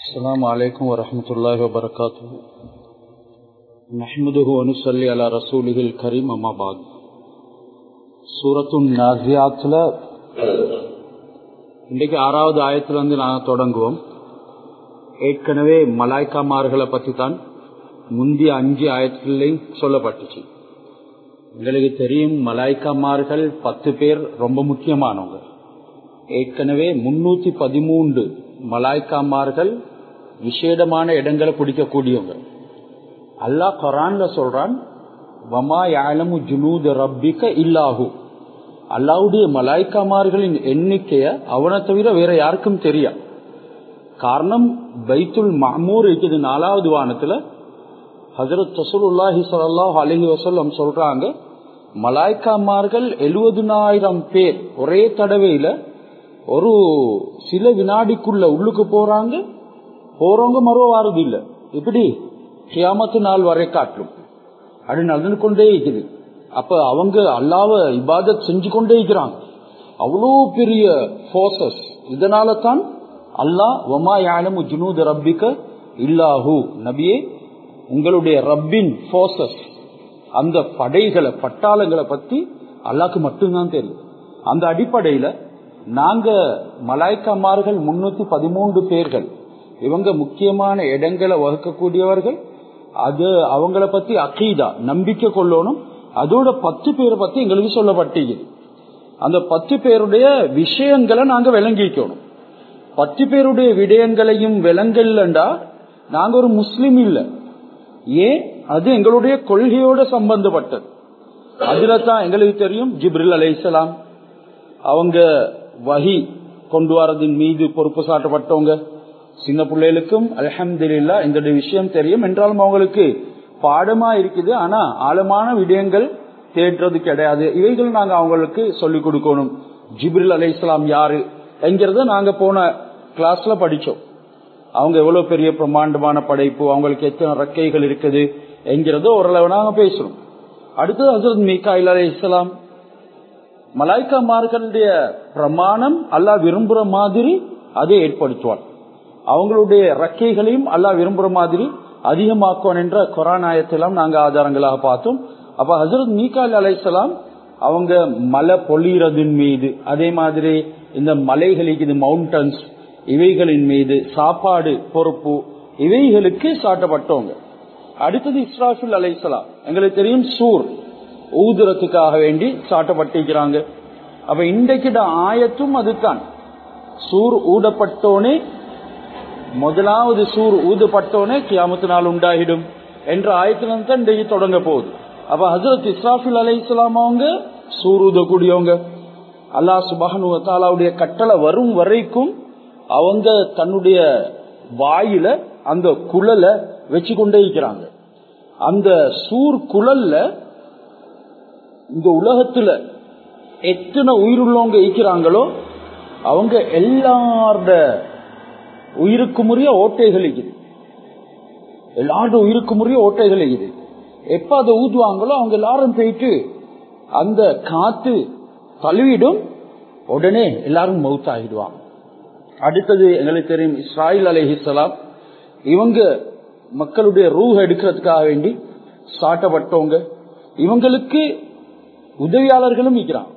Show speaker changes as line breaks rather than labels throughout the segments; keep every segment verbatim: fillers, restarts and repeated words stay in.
السلام عليكم ورحمة الله وبركاته. نحمده ونصلي على رسوله الكريم أما بعد. சூரத்துன் நாஸியாத்ல இன்றைக்கு ஆறாவது ஆயத்துல வந்து நாங்கள் தொடங்குவோம். ஏற்கனவே மலாய்க்காமார்களை பற்றி தான் முந்தைய அஞ்சு ஆயத்துலையும் சொல்லப்பட்டுச்சு. எங்களுக்கு தெரியும் மலாய்க்காமார்கள் பத்து பேர் ரொம்ப முக்கியமானவங்க. ஏற்கனவே முன்னூத்தி பதிமூன்று மலாய்க்காமார்கள் விசேடமான இடங்களை பிடிக்கக்கூடியவங்க. அல்லாஹ் குர்ஆன்ல சொல்றான், வமா யஅலமு ஜுனூத ரப்பிக இல்லாஹு. அல்லாஹ்வுடைய மலாய்க்காமார்களின் எண்ணிக்கைய அவனை தவிர வேற யாருக்கும் தெரியா. காரணம், பைத்துல் மஅமூர் இருக்குது நாலாவது வானத்துல. ஹஜ்ரத் ரசூலுல்லாஹி ஸல்லல்லாஹு அலைஹி வஸல்லம் சொல்றாங்க, மலாய்க்காமார்கள் எழுபதுனாயிரம் பேர் ஒரே தடவையில ஒரு சில வினாடிக்குள்ள உள்ளுக்கு போறாங்க. போறவங்க மறுவ வாரது இல்ல. இப்படி கியாமத்து நாள் வரை காட்டும் அப்படி நடந்து கொண்டே இருக்குது. அப்ப அவங்க அல்லாஹ்வை இபாதத் செஞ்சு கொண்டே இருக்கிறாங்க. அவ்வளோ பெரிய ஃபோர்சஸ். இதனால தான் அல்லாஹ் வமா யஅலமு ஜுனூத ரப்பிக இல்லாஹு, நபியே உங்களுடைய ரப்பின் ஃபோர்சஸ், அந்த படைகளை பட்டாளங்களை பத்தி அல்லாஹ்க்கு மட்டும்தான் தெரியும். அந்த அடிப்படையில நாங்க மலாய்க்காமார்கள் முன்னூத்தி பதிமூன்று பேர்கள், இவங்க முக்கியமான இடங்களை வகுக்கக்கூடியவர்கள். அது அவங்கள பத்தி அகீதா நம்பிக்கை கொள்ளணும். அதோட பத்து பேரை பத்தி எங்களுக்கு சொல்லப்பட்டது. அந்த பத்து பேருடைய விஷயங்களை நாங்க விளங்கிக்கணும். பத்து பேருடைய விடயங்களையும் விளங்கலண்டா நாங்க ஒரு முஸ்லிம் இல்ல. ஏன்? அது எங்களுடைய கொள்கையோட சம்பந்தப்பட்டது. அதுல தான் எங்களுக்கு தெரியும், ஜிப்ரில் அலைஹிஸ்ஸலாம் அவங்க வஹி கொண்டு வரதின் மீது பொறுப்பு சாட்டப்பட்டவங்க. சின்ன பிள்ளைகளுக்கும் அல்ஹம்துலில்லாஹ் இந்த விஷயம் தெரியும் என்றாலும் அவங்களுக்கு பாடமா இருக்குது. ஆனா ஆழமான விடயங்கள் தேடுறது கிடையாது. இவைகள் நாங்க அவங்களுக்கு சொல்லிக் கொடுக்கணும். ஜிப்ரில் அலைஹிஸ்ஸலாம் யாரு என்கிறத நாங்க போன கிளாஸ்ல படிச்சோம். அவங்க எவ்வளவு பெரிய பிரம்மாண்டமான படைப்பு, அவங்களுக்கு எத்தனை ரெக்கைகள் இருக்குது என்கிறத ஓரளவு நாங்க பேசணும். அடுத்தது ஹஜ்ரத் மீகாயில் அலைஹிஸ்ஸலாம். மலாய்க்காமார்களுடைய பிரமாணம் அல்லாஹ் விரும்புற மாதிரி அதை ஏற்படுத்துவான். அவங்களுடைய ரெக்கைகளையும் அல்லாஹ் விரும்புற மாதிரி அதிகமாக்குவான் என்ற குர்ஆன் ஆயத்தெல்லாம் நாங்க ஆதாரங்களாக பார்த்தோம். அப்ப ஹஜ்ரத் மீகாயில் அலைஹிஸ்ஸலாம் அவங்க மலை பொழியறதின் மீது, அதே மாதிரி இந்த மலைகளுக்கு இது மவுண்டன்ஸ், இவைகளின் மீது சாப்பாடு பொறுப்பு, இவைகளுக்கு சாட்டப்பட்டவங்க. அடுத்தது இஸ்ராஃபில் அலைஹிஸ்ஸலாம். எங்களுக்கு தெரியும் சூர் ஊதுறதுக்காக வேண்டி சாட்டப்பட்டிருக்கிறாங்க. அப்ப இன்றைக்கு ஆயத்தும் அதுதான். சூர் ஊதப்பட்டோனே, முதலாவது சூர் ஊதப்பட்டோனே கியாமத்து நாள் உண்டாகிடும் என்ற ஆயத்திலிருந்து தான் இன்றைக்கு தொடங்க போகுது. அப்ப ஹஜ்ரத் இஸ்ராஃபில் அலைஹிஸ்ஸலாம் அவங்க சூர் ஊதக்கூடியவங்க. அல்லாஹ் சுப்ஹானஹு வ தஆலாவுடைய கட்டளை வரும் வரைக்கும் அவங்க தன்னுடைய வாயில அந்த குழலை வச்சு கொண்டே இருக்கிறாங்க. அந்த சூர் குழல்ல இந்த உலகத்துல எத்தனை உயிருள்ளவங்க இருக்கிறாங்களோ அவங்க எல்லாரோட உயிருக்கு முறைய ஓட்டைகள் இருக்குது. எல்லாரோட உயிருக்கு முறைய ஓட்டைகள் இருக்குது. எப்ப அதை ஊதுவாங்களோ அவங்க எல்லாரும் போயிட்டு அந்த காத்து தழுவிடும், உடனே எல்லாரும் மௌத் ஆகிடுவாங்க. அடுத்தது எங்களுக்கு தெரியும் இஸ்ராயில் அலைஹிஸ்ஸலாம். இவங்க மக்களுடைய ரூஹ் எடுக்கிறதுக்காக வேண்டி சாட்டப்பட்டவங்க. இவங்களுக்கு உதவியாளர்களும் இருக்கிறாங்க.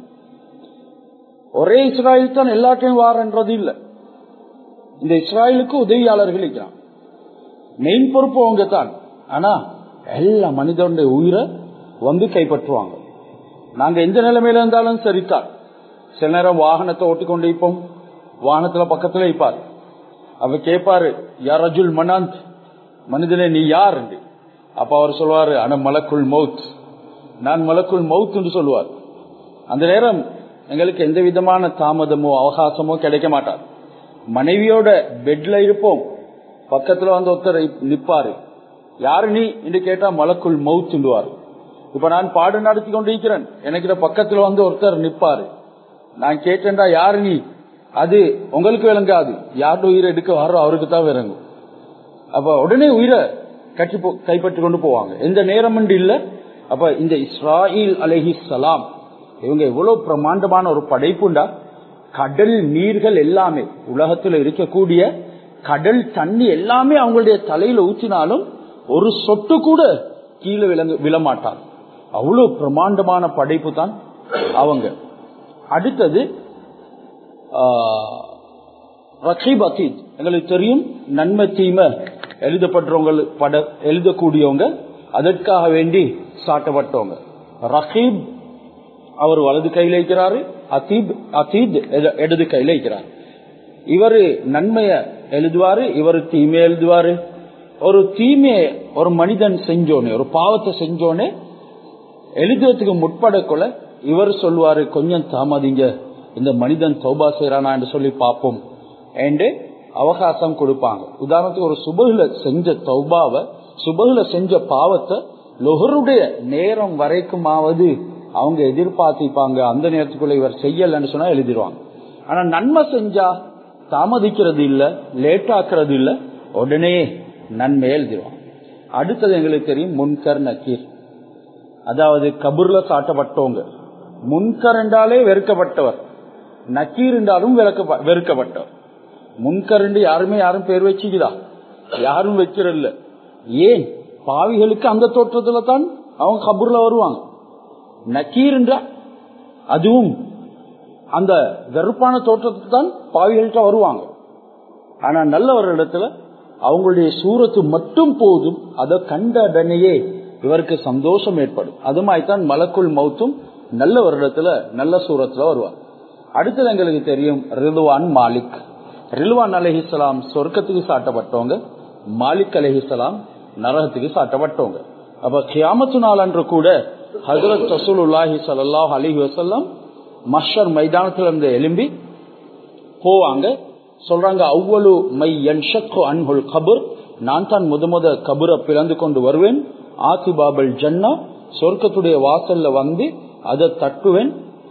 ஒரே இஸ்ராயல் தான் எல்லாத்தையும் வாரன்றது இல்ல. இந்த இஸ்ராயலுக்கு உதவியாளர்கள் இருக்கிறாங்க. மெயின் பொறுப்பு அவங்க தான். ஆனா எல்லா மனிதனுடைய உயிரை வந்து கைப்பற்றுவாங்க. நாங்க எந்த நிலைமையில இருந்தாலும் சரிதான். சில நேரம் வாகனத்தை ஓட்டிக்கொண்டு இருப்போம், வாகனத்துல பக்கத்துல இருப்பார். அவ கேட்பாரு, யார் ரஜுல் மனாந்த், மனிதனே நீ யார்? அப்ப அவர் சொல்வாரு, அன மலக்குல் மௌத், நான் மலக்குல் மௌத் என்று சொல்லுவார். அந்த நேரம் எங்களுக்கு எந்த விதமான தாமதமோ அவகாசமோ கிடைக்க மாட்டார். மனைவியோட பெட்ல இருப்போம், பக்கத்துல வந்து ஒருத்தர் நிப்பாரு, யாரு நீ என்று கேட்டா மலக்குல் மௌத் என்றுவார். இப்ப நான் பாடு நடத்தி கொண்டிருக்கிறேன், எனக்கு பக்கத்துல வந்து ஒருத்தர் நிப்பாரு, நான் கேட்டேன்டா யாரு நீ, அது உங்களுக்கு விளங்காது. யாரோட உயிரை எடுக்க வர்றோ அவருக்கு தான் விளங்கும். அப்ப உடனே உயிரை கட்டி கைப்பற்றி கொண்டு போவாங்க, எந்த நேரம் இல்ல. அப்ப இந்த இஸ்ராயில் அலைஹிஸ்ஸலாம் இவங்க எவ்வளவு பிரமாண்டமான ஒரு படைப்புண்டா. கடல் நீர்கள் எல்லாமே, உலகத்தில் இருக்கக்கூடிய கடல் தண்ணி எல்லாமே அவங்களுடைய தலையில ஊற்றினாலும் ஒரு சொட்டு கூட கீழே விளங்க விழமாட்டார். அவ்வளவு பிரமாண்டமான படைப்பு தான் அவங்க. அடுத்தது ரகீப் அதீத். எங்களுக்கு தெரியும் நன்மை தீமை எழுதப்பட்டவங்க பட எழுதக்கூடியவங்க, அதற்காக வேண்டி சாட்டப்பட்டவங்க. ரகீப் அவர் வலது கையில இருக்கிறாரு, அதீப் அதீத் இடது கையில இருக்கிறார். இவரு நன்மைய எழுதுவாரு, இவரு தீமையை எழுதுவாரு. ஒரு தீமையை ஒரு மனிதன் செஞ்சோனே, ஒரு பாவத்தை செஞ்சோனே எழுதுறதுக்கு முற்படக்குள்ள இவர் சொல்லுவாரு, கொஞ்சம் தாமதிங்க, இந்த மனிதன் தௌபா செய்யறானா என்று சொல்லி பார்ப்போம் என்று அவகாசம் கொடுப்பாங்க. உதாரணத்துக்கு ஒரு சுபகுல செஞ்ச தௌபாவை, சுபகுல செஞ்ச பாவத்தை லொஹருடைய நேரம் வரைக்குமாவது அவங்க எதிர்பார்த்திப்பாங்க. அந்த நேரத்துக்குள்ள இவர் செய்யலன்னு சொன்னா எழுதிடுவாங்க. ஆனா நன்மை செஞ்சா தாமதிக்கிறது இல்ல, லேட் ஆக்குறது இல்ல, உடனே நன்மையை எழுதிடுவாங்க. அடுத்தது எங்களுக்கு தெரியும் முன்கர் நக்கீர். அதாவது கபூர்ல சாட்டப்பட்டவங்க. முன்கர் என்றாலே வெறுக்கப்பட்டவர், நக்கீர் என்றாலும் வெறுக்கப்பட்டவர். முன்கர் என்று யாருமே யாரும் பேர் வச்சுக்கிறா, யாரும் வைக்கிறல்ல. ஏன்? பாவிகளுக்கு அந்த தோற்றத்துல தான் அவங்க கபூர்ல வருவாங்க. நக்கீர் என்றா அதுவும் அந்த வெறுப்பான தோற்றத்துக்கு தான் பாவிகள்கிட்ட வருவாங்க. ஆனா நல்லவர்களிடத்துல அவங்களுடைய சூரத்து மட்டும் போதும், அதை கண்ட உடனேயே இவருக்கு சந்தோஷம் ஏற்படும். அது மாதிரிதான் மலக்குள் மௌத்தும் நல்ல வருடத்துல நல்ல சூரத்துல வருவார். அடுத்தது எங்களுக்கு தெரியும் ரிதுவான் மாலிக். ரிதுவான் அலைஹிஸ்ஸலாம் சொர்க்கத்துக்கு சாட்டப்பட்டவங்க, மாலிக் அலைஹிஸ்ஸலாம் நரகத்துக்கு சாட்டப்பட்டவங்க. அப்ப கியாமத்து நாள் அன்று கூட ஹஜ்ரத் ரசூலுல்லாஹி ஸல்லல்லாஹு அலைஹி வஸல்லம் மஹ்ஷர் மைதானத்துல இருந்து எழும்பி போவாங்க. சொல்றாங்க, அவ்வளவு மை யன்ஷக்கு அன்ஹுல் கபர், நான் தான் முத முத கபரை பிளந்து கொண்டு வருவேன். ஆதிபாபல் ஜன்னா, சொர்க்கத்துடைய வாசல்ல வந்து அதை தட்டுவேன்.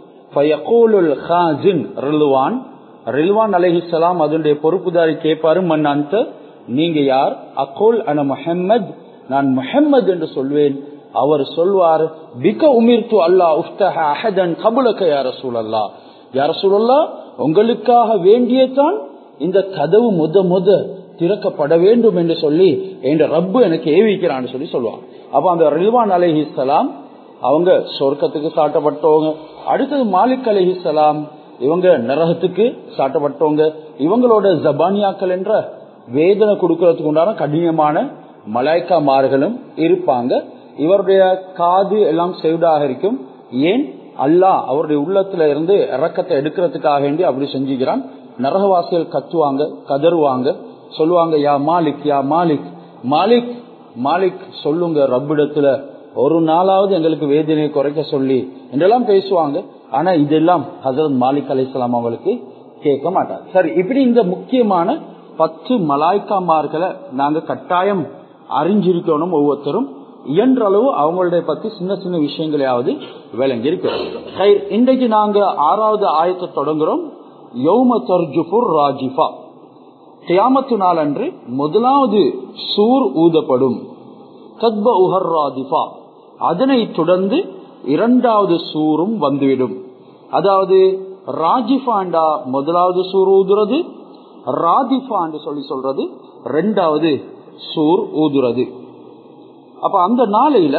ஃபயகூலுல் ஹாஸின் ரில்வான், ரில்வான் அலைஹிஸ்ஸலாம் அதனுடைய பொறுப்புதாரி கேட்பாரு, மன் அந்த, நீங்க யார்? அகூல் அன முஹம்மத், நான் முஹம்மது என்று சொல்வேன். அவர் சொல்வார், பிக உமிர்து அல்லாஹ் உஃப்தஹ அஹதன் கபலக யா ரசூலல்லாஹ், யா ரசூலல்லாஹ் உங்களுக்காக வேண்டியதான் இந்த கதவு முத முத திறக்கப்பட வேண்டும் என்று சொல்லி என்ற ரப்பு எனக்கு ஏவிக்கிறான்னு சொல்லி சொல்லுவாங்க. அப்ப அந்த ரில்வான் அலைஹிஸ்ஸலாம் அவங்க சொர்க்கத்துக்கு சாட்டப்பட்டவங்க. அடுத்தது மாலிக் அலைஹிஸ்ஸலாம், இவங்க நரகத்துக்கு சாட்டப்பட்டவங்க. இவங்களோட ஜபானியாக்கள் என்ற வேதனை கொடுக்கறதுக்கு உண்டான கடினமான மலாய்க்காமார்களும் இருப்பாங்க. இவருடைய காது எல்லாம் செவிடாக இருக்கும். ஏன்? அல்லாஹ் அவருடைய உள்ளத்துல இருந்து இரக்கத்தை எடுக்கிறதுக்காக வேண்டி அப்படி செஞ்சுக்கிறான். நரகவாசிகள் கத்துவாங்க, கதறுவாங்க, சொல்லுவாங்க, யா மாலிக், யா மாலிக், மாலிக் மாலிக் சொல்லுங்க ரப்பிடத்துல ஒரு நாளாவது எங்களுக்கு வேதனையை குறைக்க சொல்லி என்றெல்லாம் பேசுவாங்க. ஆனா இதெல்லாம் ஹஜ்ரத் மாலிக் அலைஹிஸ்ஸலாம் அவங்களுக்கு கேட்க மாட்டாங்க. சரி, இப்படி இந்த முக்கியமான பத்து மலாய்க்காமார்களை நாங்க கட்டாயம் அறிஞ்சிருக்கணும். ஒவ்வொருத்தரும் இயன்ற அளவு அவங்களுடைய பத்தி சின்ன சின்ன விஷயங்களையாவது விளங்கி இருக்கிறோம். இன்றைக்கு நாங்க ஆறாவது ஆயத்தை தொடங்குறோம். யௌம தர்ஜுஃபுர் ராஜிஃபா, கியாமத்து நாள் அன்று முதலாவது சூர் ஊதப்படும். தத்பஉஹர் ராதிஃபா, அதனை தொடர்ந்து இரண்டாவது சூரும் வந்துவிடும். அதாவது ராஜிஃபாண்டா முதலாவது சூர் ஊதுறது, ராதிஃபாண்டு சொல்லி சொல்றது இரண்டாவது சூர் ஊதுறது. அப்ப அந்த நாளையில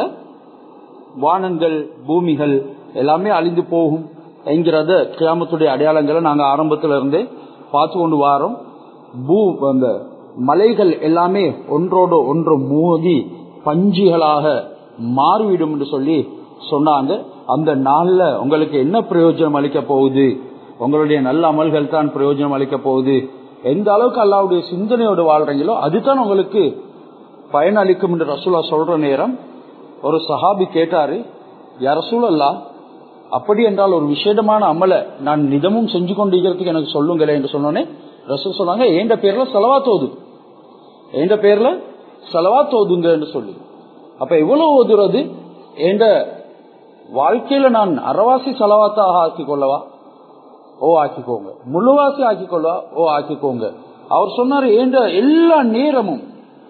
வானங்கள் பூமிகள் எல்லாமே அழிந்து போகும் என்கிறத கியாமத்துடைய அடையாளங்களை நாங்க ஆரம்பத்துல இருந்தே பார்த்து கொண்டு வாரோம். பூ அந்த மலைகள் எல்லாமே ஒன்றோடு ஒன்று மோதி பஞ்சிகளாக மாறிவிடும் என்று சொல்லி சொன்னாங்க. அந்த நாள்ல உங்களுக்கு என்ன பிரயோஜனம் அளிக்க போகுது? உங்களுடைய நல்ல அமல்கள் தான் பிரயோஜனம் அளிக்க போகுது. எந்த அளவுக்கு அல்லாஹ்வுடைய சிந்தனையோடு வாழ்றீங்களோ அதுதான் உங்களுக்கு பயனளிக்கும் என்று ரசூலா சொல்ற நேரம் ஒரு சஹாபி கேட்டாரு, யா ரசூலல்லாஹ், அப்படி என்றால் ஒரு விசேடமான அமலை நான் நிதமும் செஞ்சு கொண்டிருக்கிறதுக்கு எனக்கு சொல்லுங்களே என்று சொன்னோன்னே ரசூல் சொன்னாங்க, என்ற பேர்ல ஸலவாத் ஓது, என்ற பேர்ல ஸலவாத் ஓதுங்க என்று சொல்லி. அப்ப எவ்வளவு ஓதுறது? என்ற வாழ்க்கையில நான் அறவாசி ஸலவாத்தாக ஆக்கி கொள்ளவா? ஓ ஆக்கிக்கோங்க. முழுவாசி ஆக்கிக்கொள்ளவா? ஓ ஆக்கிக்கோங்க. அவர் சொன்னாரு, என்ற எல்லா நேரமும்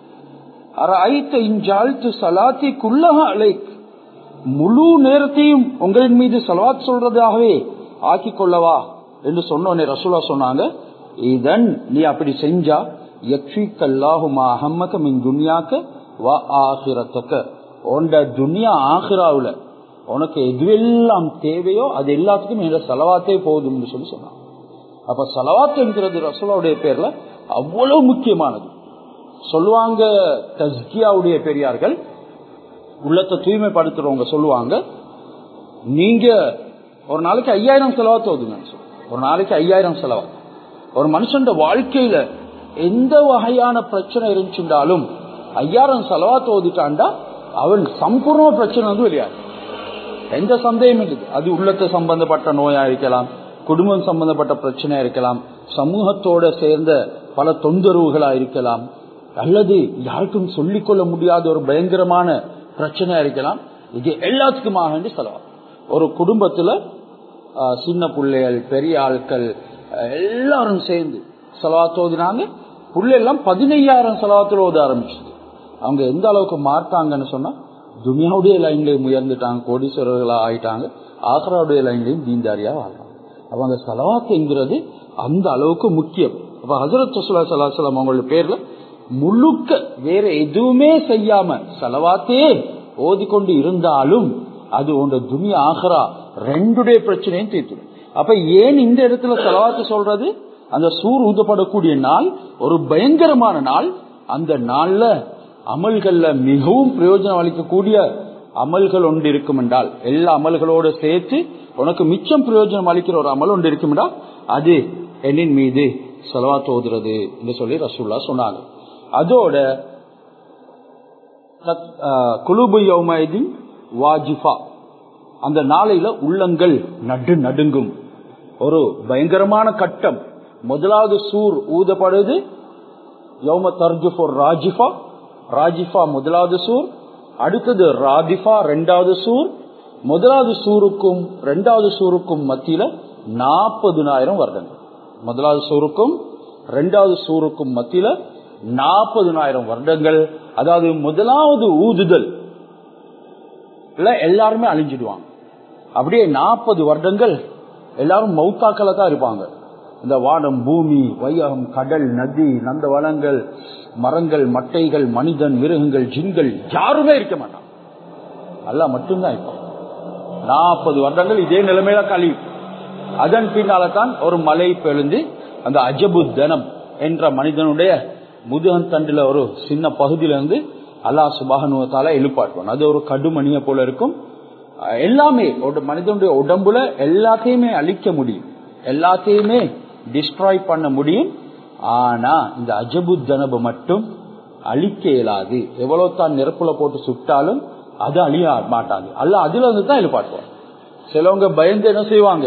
முழு நேரத்தையும் உங்களின் மீது ஸலவாத் சொல்றதாகவே ஆக்கி கொள்ளவா என்று சொன்னோனே ரசூலா சொன்னாங்க, இதன் நீ அப்படி செஞ்சா யக்ஃபிகல்லாஹு மா ஹம்மக மின் துன்யாக வ ஆகிரத்தக. உன்ட துன்யா ஆகிராவுல உனக்கு எதுவெல்லாம் தேவையோ அது எல்லாத்துக்கும் இந்த ஸலவாத்தே போதும்னு சொல்லி சொன்னாங்க. அப்ப ஸலவாத் என்கிறது ரசூலுடைய பேர்ல அவ்வளவு முக்கியமானது. சொல்லுவாங்க தஸ்கியாவுடைய பெரியார்கள், உள்ளத்தை தூய்மைப்படுத்துறவங்க சொல்லுவாங்க, நீங்க ஒரு நாளைக்கு ஐயாயிரம் செலவாத்து ஓதுங்க. ஒரு நாளைக்கு ஐயாயிரம் செலவாத்து. ஒரு மனுஷன் வாழ்க்கையில எந்த வகையான பிரச்சனை இருந்துச்சுட்டாலும் ஐயாயிரம் செலவாத்து ஓதிட்டாண்டா அவன் சம்பூர்ண பிரச்சனை வந்து வெளியாது. எந்த சந்தேகமும் இல்லை. அது உள்ளத்தை சம்பந்தப்பட்ட நோயா இருக்கலாம், குடும்பம் சம்பந்தப்பட்ட பிரச்சனையா இருக்கலாம், சமூகத்தோட சேர்ந்த பல தொந்தரவுகளா இருக்கலாம், அல்லது யாருக்கும் சொல்லிக்கொள்ள முடியாத ஒரு பயங்கரமான பிரச்சனையா இருக்கலாம். இது எல்லாத்துக்குமாக செலவாகும். ஒரு குடும்பத்துல சின்ன பிள்ளைகள் பெரிய ஆட்கள் எல்லாரும் சேர்ந்து செலவாத்து ஓதினாங்க. பிள்ளைலாம் பதினையாயிரம் செலவாத்துல ஓத ஆரம்பிச்சது. அவங்க எந்த அளவுக்கு மாட்டாங்கன்னு சொன்னா, துனியாவுடைய லைன்லயும் உயர்ந்துட்டாங்க, கோடீஸ்வரர்களா ஆயிட்டாங்க, ஆக்ராவுடைய லைன்லயும் தீன்தாரியா வாழ்றாங்க. அப்ப அந்த செலவாத்துங்கிறது அந்த அளவுக்கு முக்கியம். அப்ப ஹஜ்ரத் ரசூலுல்லாஹி ஸல்லல்லாஹு அலைஹி வஸல்லம் அவங்களுடைய பேர்ல முழுக்க வேற எதுவுமே செய்யாம செலவாத்தே ஓதிக்கொண்டு இருந்தாலும் அது உங்க துனியா ஆகிரா ரெண்டுடைய பிரச்சனையும் தீர்த்துடும். அப்ப ஏன் இந்த இடத்துல செலவாத்து சொல்றது? அந்த சூர் ஊதப்படக்கூடிய நாள் ஒரு பயங்கரமான நாள். அந்த நாள்ல அமல்கள்ல மிகவும் பிரயோஜனம் அளிக்கக்கூடிய அமல்கள் ஒன்று இருக்கும் என்றால், எல்லா அமல்களோடு சேர்த்து உனக்கு மிச்சம் பிரயோஜனம் அளிக்கிற ஒரு அமல் ஒன்று இருக்கும் என்றால் அது என்னின் மீது ஸலவாத் ஓதுறது என்று சொல்லி ரசூலுல்லாஹ் சொன்னாங்க. அதோட குலூபு யௌமைதின் வாஜிஃபா, அந்த நாளையில உள்ளங்கள் நடு நடுங்கும். ஒரு பயங்கரமான கட்டம். முதலாவது சூர் ஊதப்படுது யௌம தர்ஜுஃபு ராஜிஃபா. ராஜிஃபா முதலாவது சூர். அடுத்தது ராதிஃபா இரண்டாவது சூர். முதலாவது சூருக்கும் இரண்டாவது சூருக்கும் மத்தியில நாற்பதுனாயிரம் வருடங்கள். முதலாவது சூருக்கும் இரண்டாவது சூருக்கும் மத்தியில நாற்பதுனாயிரம் வருடங்கள். அதாவது முதலாவது ஊதுதல் எல்லாருமே அழிஞ்சிடுவாங்க. அப்படியே நாற்பது வருடங்கள் எல்லாரும் மௌத்தாக்கள தான் இருப்பாங்க. இந்த வானம், பூமி, வையகம், கடல், நதி, நந்த வளங்கள், மரங்கள், மட்டைகள், மனிதன், மிருகங்கள், ஜின்கள் யாருமே இருக்க மாட்டாங்க. அல்லாஹ் மட்டும்தான் இருப்பாங்க. நாற்பது வருடங்கள் இதே நிலைமையில கழியும். அதன் பின்னால தான் ஒரு மலை பெழுந்து அந்த அஜபு தனம் என்ற மனிதனுடைய முதுகன் தண்டுல ஒரு சின்ன பகுதியிலிருந்து அல்லாஹ் சுப்ஹானஹு வ தஆலா எழுப்பாட்டுவான். அது ஒரு கடுமணியை போல இருக்கும். எல்லாமே ஒரு மனிதனுடைய உடம்புல எல்லாத்தையுமே அழிக்க முடியும், எல்லாத்தையுமே டிஸ்ட்ராய் பண்ண முடியும். ஆனா இந்த அஜபு தனபு மட்டும் அழிக்க இயலாது. எவ்வளவு தான் நெருப்புல போட்டு சுட்டாலும் அது அழிய மாட்டாங்க. அல்ல அதுல இருந்து தான் எழுப்பாட்டுவாங்க. சிலவங்க பயந்து என்ன செய்வாங்க,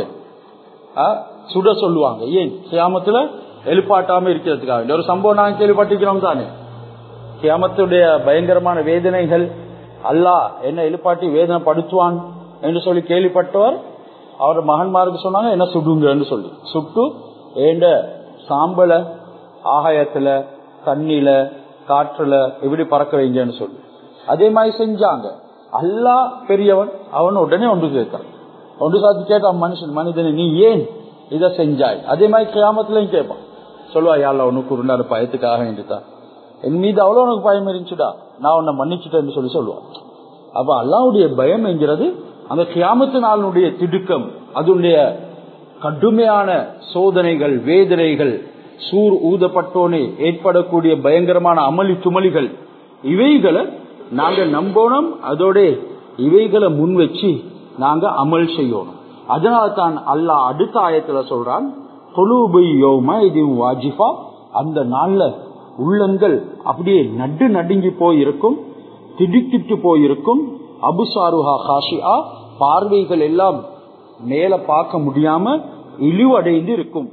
சுட சொல்லுவாங்க. ஏன்? கியாமத்துல எழுப்பாட்டாம இருக்கிறதுக்காக. ஒரு சம்பவம் நாங்க கேள்விப்பட்டிருக்கிறோம் தானே, கியாமத்துடைய பயங்கரமான வேதனைகள், அல்லாஹ் என்ன எழுப்பாட்டி வேதனை படுத்துவான் என்று சொல்லி கேள்விப்பட்டவர் அவர் மகன்மாருக்கு சொன்னாங்க, என்ன சுடுங்கன்னு சொல்லி சுட்டு ஏண்ட சாம்பல ஆகாயத்துல, தண்ணில, காற்றுல எப்படி பறக்க வைங்கன்னு சொல்லி அதே மாதிரி செஞ்சாங்க. அல்லாஹ் பெரியவன், அவன் உடனே ஒன்று சேர்த்தான். ஒன்று சாத்தி கேட்டான் மனுஷன், மனிதனை நீ ஏன் இதை செஞ்சாய்? அதே மாதிரி கியாமத்துலயும் கேட்பான். சொல்லுவா, யாழ்லா உனக்கு உருண்டாரு பயத்துக்காக என்றுதான், என் மீது அவ்வளவு உனக்கு பயம் இருந்துச்சுடா, நான் உன்னை மன்னிச்சுட்டேன்னு சொல்லி சொல்லுவான். அப்ப அல்லாஹ்வுடைய பயம் என்கிறது அந்த கியாமத்து நாளுடைய திடுக்கம், அதனுடைய கடுமையான சோதனைகள், வேதனைகள், சூர் ஊதப்பட்டோனே ஏற்படக்கூடிய பயங்கரமான அமளி துமளிகள், இவைகளை நாங்க நம்பணும். அதோட இவைகளை முன் வச்சு நாங்க அமல் செய்யணும். அதனால தான் அல்லாஹ் அடுத்த ஆயத்துல சொல்றான், குலூபு யௌமைதின் வாஜிஃபா, அந்த நாள்ல உள்ளங்கள் அப்படியே நடு நடுங்கி போயிருக்கும், திடுக்கிட்டு போயிருக்கும். அபுசாருஹா காஷிஆ, பார்வைகள் எல்லாம் மேல பார்க்க முடியாம இழிவடைந்து இருக்கும்.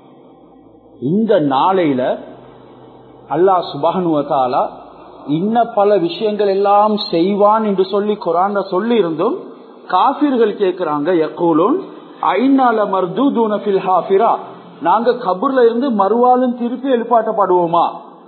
இந்த நாளையில அல்லாஹ் சுப்ஹானஹு வ தஆலா இன்ன பல விஷயங்கள் எல்லாம் செய்வான் என்று சொல்லி குர்ஆன்ல சொல்லி இருந்தும் காஃபிர்கள் கேட்கிறாங்க, யகூலூன் ஐனால மர்தூதுன ஃபில் ஹாஃபிரா, நாங்க கபர்ல இருந்து மறுவாலும் திருப்பி எழுப்பாட்டப்படுவோமா?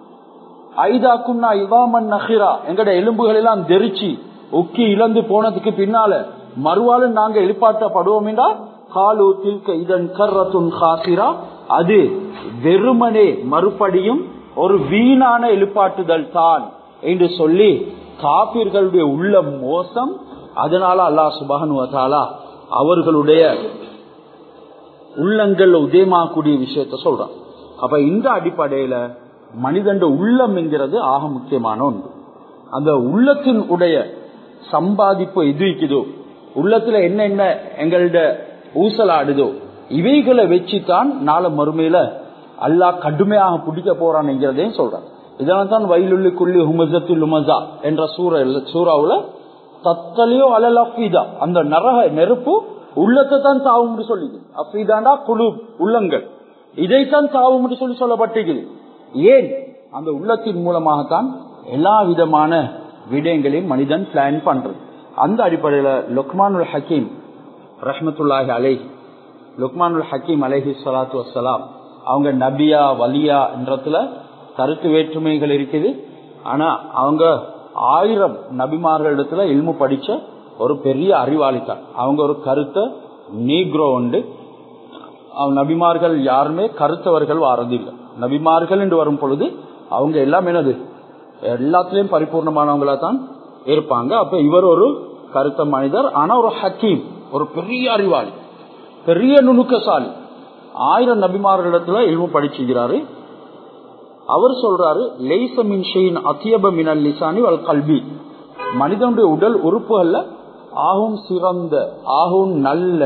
ஐதா குன்னா இவாமன் நஹிரா, எங்கட எலும்புகள் எல்லாம் தெரிச்சு உக்கி இழந்து போனதுக்கு பின்னால மறுவாலும் நாங்க எழுப்பாட்டப்படுவோம் என்றா, காலு தில்க இதன் கர்ரத்துன் காசிரா, அது வெறுமனே மறுபடியும் ஒரு வீணான எழுப்பாட்டுதல் தான் என்று சொல்லி காபிர்களுடைய உள்ள மோசம். அதனால அல்லாஹ் சுப்ஹானஹு வ தஆலா அவர்களுடைய உள்ளங்கள் உதயமாகக்கூடிய விஷயத்த சொல்றான். அப்ப இந்த அடிப்படையில மனிதன் உள்ளம் என்கிறது ஆக முக்கியமான ஒன்று. அந்த உள்ளத்தின் உடைய சம்பாதிப்பு எது இருக்குதோ, உள்ளத்துல என்ன என்ன எங்கள்ட ஊசலாடுதோ, இவைகளை வச்சுதான் நாளை மறுமையில அல்லாஹ் கடுமையாக பிடிக்க போறான் என்கிறதையும் சொல்றான். இதனால் தான் வயலுள்ளி குள்ளி ஹுமசத்தில் உமசா என்ற சூற சூறாவுல தத்தலியோ அலல் அஃபீதா, அந்த நரக நெருப்பு உள்ளத்தை தான் தாவும் சொல்லிது. அஃபீதாண்டா குழு உள்ளங்கள், இதைத்தான் தாவும் சொல்லி சொல்லப்பட்டிருக்குது. ஏன்? அந்த உள்ளத்தின் மூலமாகத்தான் எல்லா விதமான விடயங்களையும் மனிதன் பிளான் பண்றது. அந்த அடிப்படையில லுக்மானுல் ஹக்கீம் ரஹ்மத்துல்லாஹி அலைஹி, லுக்மானுல் ஹக்கீம் அலைஹி ஸலாத்து வஸ்ஸலாம் அவங்க நபியா வலியா என்றதுல கருத்து வேற்றுமைகள் இருக்குது. ஆனா அவங்க ஆயிரம் நபிமார்களிடத்துல இல்மு படிச்ச ஒரு பெரிய அறிவாளித்தான். அவங்க ஒரு கருத்தை நீக்ரோ உண்டு. நபிமார்கள் யாருமே கருத்தவர்கள் வாரதில்லை. நபிமார்கள் என்று வரும் பொழுது அவங்க எல்லாம் என்னது எல்லாத்திலையும் பரிபூர்ணமானவங்களா தான் இருப்பாங்க. அப்ப இவர் ஒரு கருத்த மனிதர், ஆனா ஒரு ஹக்கீம், ஒரு பெரிய அறிவாளி, பெரிய நுணுக்கசாலி. ஆயிரம் நபிமார்களிடத்துல இல்மு படிச்சுக்கிறாரு. அவர் சொல்றாரு, லைஸ மின் ஷைஇன் அத்யப மினல் லிசானி வல் கல்பி, மனிதனுடைய உடல் உறுப்புகள்ல ஆகும் சிறந்த ஆகும் நல்ல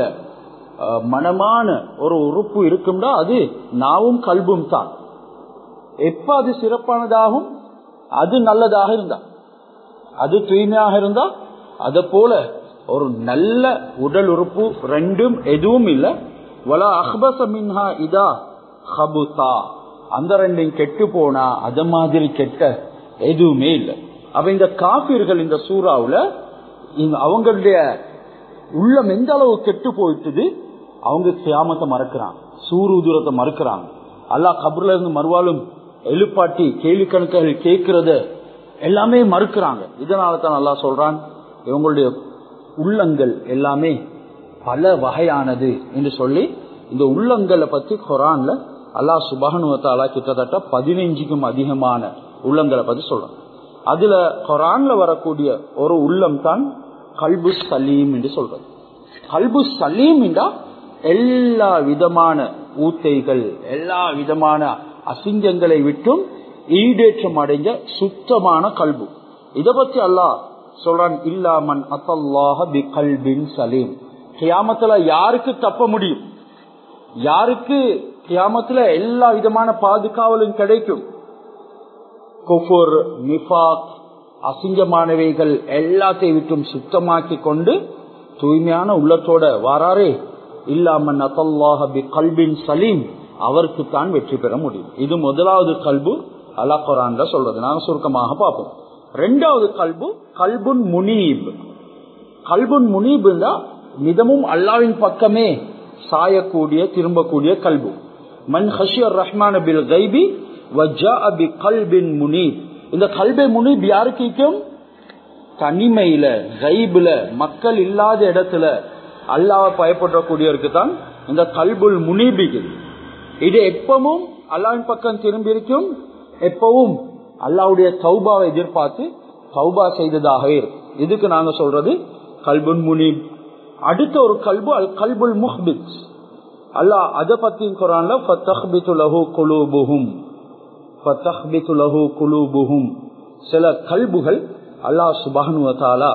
மனமான ஒரு உறுப்பு இருக்கும்டா அது நாவும் கல்பும் தான். எப்ப அது சிறப்பானதாகும்? அது நல்லதாக இருந்தா, அது தூய்மையாக இருந்தா. அத போல ஒரு நல்ல உடல் உறுப்பு ரெண்டும் எதுவும் இல்லை. வலா அஹ்பஸ மின்ஹா இதா ஹபுதா, அந்த ரெண்டையும் கெட்டு போனா அத மாதிரி கெட்ட எதுவுமே இல்லை. அப்ப இந்த காபிர்கள் இந்த சூறாவுல அவங்களுடைய உள்ளம் எந்த அளவு கெட்டு போயிட்டுது, அவங்க கியாமத்தை மறக்கிறாங்க, சூரிய தூரத்தை மறக்கிறாங்க. அல்லாஹ் கபர்ல இருந்து மறுவாலும் எழுப்பாட்டி கேள்வி கணக்குகள் கேட்கறத எல்லாமே மறுக்கிறாங்க. இதனால தான் அல்லாஹ் சொல்றான், இவங்களுடைய உள்ளங்கள் எல்லாமே பல வகையானது என்று சொல்லி இந்த உள்ளங்களை பத்தி குர்ஆன்ல அல்லாஹ் சுப்ஹானஹு வ தஆலா கிட்டத்தட்ட பதினைஞ்சுக்கும் அதிகமான உள்ளங்களை பத்தி சொல்றான். அதுல குர்ஆன்ல வரக்கூடிய ஒரு உள்ளம் தான் கல்பு சலீம் என்று சொல்றது. கல்பு சலீம் என்றா எல்லா விதமான ஊத்தைகள், எல்லா விதமான அசிங்கங்களை விட்டும் ஈடேற்றம் அடைஞ்ச சுத்தமான கல்பு. இத பத்தி அல்லாஹ் சொல்றான், இல்லாமன் அத்தல்லாஹ பி கல்பின் சலீம். கியாமத்துல யாருக்கு தப்ப முடியும்? யாருக்கு கியாமத்துல எல்லா விதமான பாதுகாவலும் கிடைக்கும்? குஃபுர், நிஃபாக், அசிங்கமானவைகள் எல்லாத்தையும் விட்டும் சுத்தமாக்கி கொண்டு தூய்மையான உள்ளத்தோட வாராரே, இல்லாமன் அத்தல்லாஹ பி கல்பின் சலீம், அவருக்கு தான் வெற்றி பெற முடியும். இது முதலாவது கல்பு அல்லாஹ் குர்ஆன்ல சொல்றது. நாங்க சுருக்கமாக பார்ப்போம். ரெண்டாவது கல்பு கல்புன் முனீப். கல்புன் முனீப் நிதமும் அல்லாஹ்வின் பக்கமே சாயக்கூடிய திரும்பக்கூடிய கல்பு. மன் ஹஷியர் ரஹ்மான் பில் கைபி வஜாஅ பி கல்பின் முனீப். இந்த கல்பே முனீப் யாருக்கு இருக்கும்? தனிமையில, கைபுல, மக்கள் இல்லாத இடத்துல அல்லாஹ்வை பயப்படக்கூடியவருக்கு தான் இந்த கல்புல் முனீபிக்கு. இது எப்பவும் அல்லாஹ்வின் பக்கம் திரும்பி இருக்கும், எப்பவும் அல்லாஹ்வுடைய தௌபாவை எதிர்பார்த்து தௌபா செய்ததாக இருக்கும். இதுக்கு நாங்க சொல்றது கல்புல் முனீப். அடுத்த ஒரு கல்பு அல் கல்புல் முஹ்பித். அல்லாஹ் அத பத்தி குர்ஆன்ல ஃபதஹ்பிது லஹு குலூபுஹும் ஃபதஹ்பிது லஹு குலூபுஹும், சில கல்புகள் அல்லாஹ் சுப்ஹானஹு வ தஆலா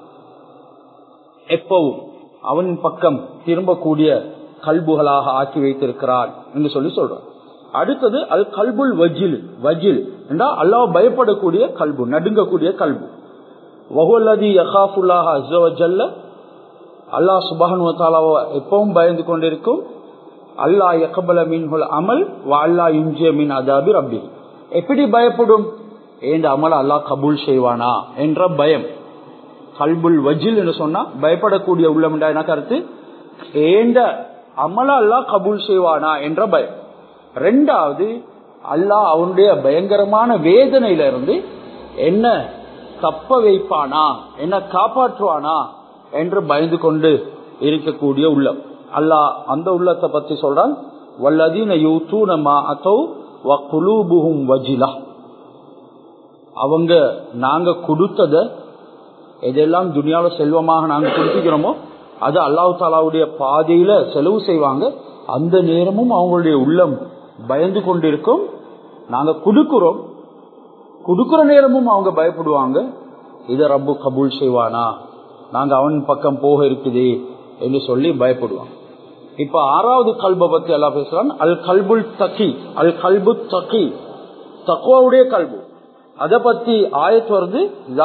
எப்பவும் அவனின் பக்கம் திரும்பக்கூடிய கல்புகளாக ஆக்கி வைத்திருக்கிறார் என்று சொல்லி சொல்றார். அடுத்தது அல் கல்புல் வஜில். வஜில் என்றால் அல்லாஹ் பயப்படக்கூடிய கல்பு, நடுங்கக்கூடிய கல்பு. வஹுவல்லதி யகாஃபுல்லாஹ அஸ்ஸ வ ஜல்ல, அல்லாஹ் சுப்ஹானஹு வ தஆலாவை எப்பவும் பயந்து கொண்டிருக்கும். அல்லாஹ் யக்பல மின்ஹுல் அமல் வ அல்லாஹ் யுன்ஜி மின் அதாபி ரப்பி. எப்படி பயப்படும்? ஏண்ட அமல் அல்லாஹ் கபூல் செய்வானா என்ற பயம். கல்புல் வஜில் என்று சொன்னா பயப்படக்கூடிய உள்ளம் என்ற என்ன கருத்து? ஏண்ட அமல அல்லாஹ் கபூல் செய்வானா என்ற பயம். ரெண்டாவது, அல்லாஹ் அவனுடைய பயங்கரமான வேதனையில இருந்து என்ன தப்ப வைப்பானா, என்ன காப்பாற்றுவானா என்று பயந்து கொண்டு இருக்கக்கூடிய உள்ளம். அல்லாஹ் அந்த உள்ளத்தை பத்தி சொல்றான், வல்லதீன யூதூன மா அதௌ வ குலூபுஹும் வஜிலா. அவங்க நாங்க கொடுத்தத எதெல்லாம் துனியாவில செல்வமாக நாங்க கொடுத்துக்கிறோமோ அது அல்லாஹ் தாலாவுடைய பாதையில செலவு செய்வாங்க. அந்த நேரமும் அவங்களுடைய உள்ளம் பயந்து கொண்டிருக்கும். நாங்க கொடுக்கிறோம், கொடுக்கிற நேரமும் அவங்க பயப்படுவாங்க, இத ரப்பு கபூல் செய்வானா, நாங்க அவன் பக்கம் போக இருக்குது என்று சொல்லி பயப்படுவாங்க. இப்ப ஆறாவது கல்பை பத்தி எல்லாம் பேசுறான். அல் கல்புல் தக்கி, அல் கல்பு தக்கி, தக்வாவுடைய கல்பு. அத பத்தி ஆயத் வருது.